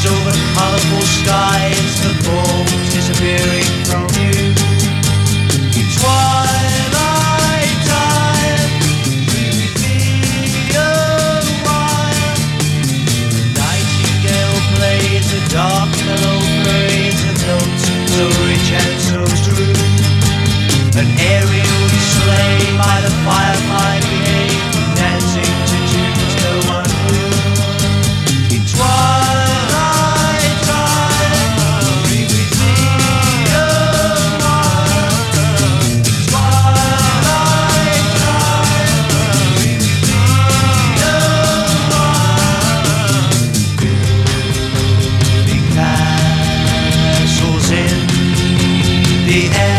over colourful skies, the forms disappearing from view. In twilight time, we would be a while. Nightingale plays a dark mellow parade of notes so rich and so true. An aerial display by the firefly behave, dancing to tunes no one knew. In twilight time, we would see a while. In twilight time, we would see a while. Building castles in the air.